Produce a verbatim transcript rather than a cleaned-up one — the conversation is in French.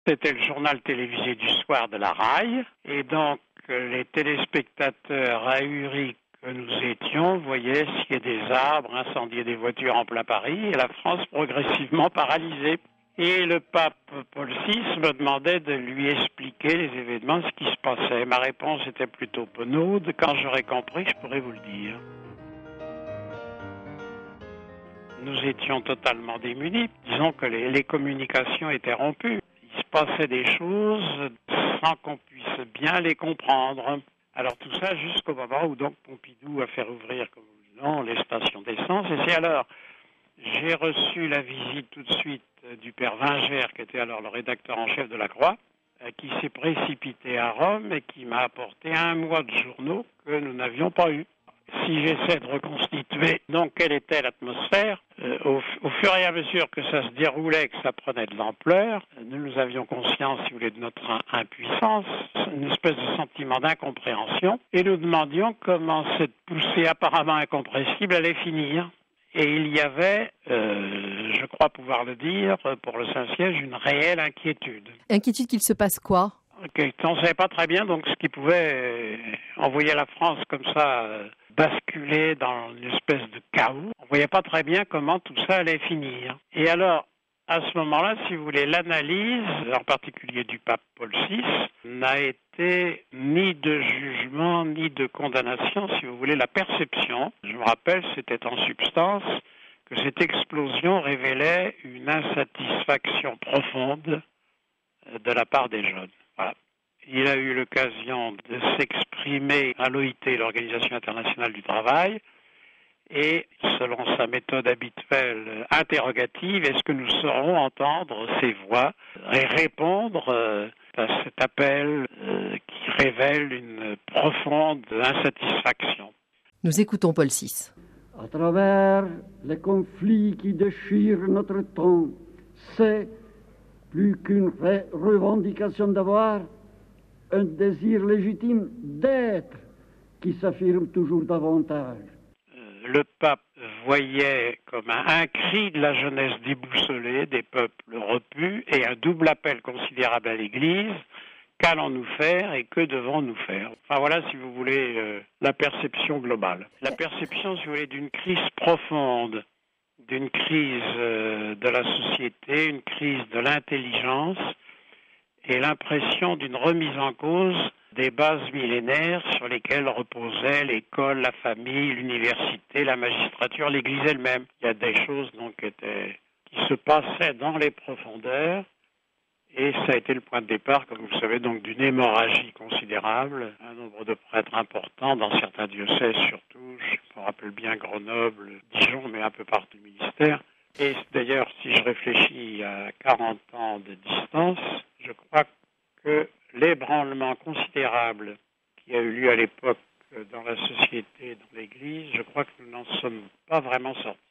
C'était le journal télévisé du soir de la Raille. Et donc, les téléspectateurs ahuris que nous étions voyaient scier des arbres, incendier des voitures en plein Paris et la France progressivement paralysée. Et le pape Paul six me demandait de lui expliquer les événements, ce qui se passait. Ma réponse était plutôt penaude. Quand j'aurais compris, je pourrais vous le dire. Nous étions totalement démunis. Disons que les, les communications étaient rompues. Il se passait des choses sans qu'on puisse bien les comprendre. Alors tout ça jusqu'au moment où donc Pompidou a fait ouvrir, comme nous disons, les stations d'essence. Et c'est alors, j'ai reçu la visite tout de suite du père Vingère, qui était alors le rédacteur en chef de la Croix, qui s'est précipité à Rome et qui m'a apporté un mois de journaux que nous n'avions pas eu. Si j'essaie de reconstituer donc quelle était l'atmosphère, euh, au, au fur et à mesure que ça se déroulait, que ça prenait de l'ampleur, nous, nous avions conscience, si vous voulez, de notre impuissance, une espèce de sentiment d'incompréhension, et nous demandions comment cette poussée apparemment incompressible allait finir. Et il y avait, euh, je crois pouvoir le dire, pour le Saint-Siège, une réelle inquiétude. Inquiétude qu'il se passe quoi ? Okay. On ne savait pas très bien donc ce qui pouvait euh, envoyer la France comme ça euh, basculer dans une espèce de chaos. On ne voyait pas très bien comment tout ça allait finir. Et alors, à ce moment-là, si vous voulez, l'analyse, en particulier du pape Paul six, n'a été ni de jugement, ni de condamnation, si vous voulez, la perception. Je me rappelle, c'était en substance que cette explosion révélait une insatisfaction profonde de la part des jeunes. Voilà. Il a eu l'occasion de s'exprimer à l'O I T, l'Organisation internationale du travail, et selon sa méthode habituelle interrogative, est-ce que nous saurons entendre ces voix et répondre euh, à cet appel euh, qui révèle une profonde insatisfaction. Nous écoutons Paul six. À travers les conflits qui déchirent notre temps, c'est plus qu'une ré- revendication d'avoir, un désir légitime d'être qui s'affirme toujours davantage. Le pape voyait comme un, un cri de la jeunesse déboussolée, des peuples repus, et un double appel considérable à l'Église. Qu'allons-nous faire et que devons-nous faire ? Enfin voilà, si vous voulez, euh, la perception globale. La perception, si vous voulez, d'une crise profonde, d'une crise euh, de la société, une crise de l'intelligence, et l'impression d'une remise en cause des bases millénaires sur lesquelles reposaient l'école, la famille, l'université, la magistrature, l'Église elle-même. Il y a des choses donc qui, étaient, qui se passaient dans les profondeurs, et ça a été le point de départ, comme vous le savez, donc d'une hémorragie considérable, un nombre de prêtres important dans certains diocèses surtout, je me rappelle bien Grenoble, Dijon, mais un peu partout du ministère. Et d'ailleurs, si je réfléchis à quarante ans de distance, je crois que l'ébranlement considérable qui a eu lieu à l'époque dans la société, dans l'Église, je crois que nous n'en sommes pas vraiment sortis.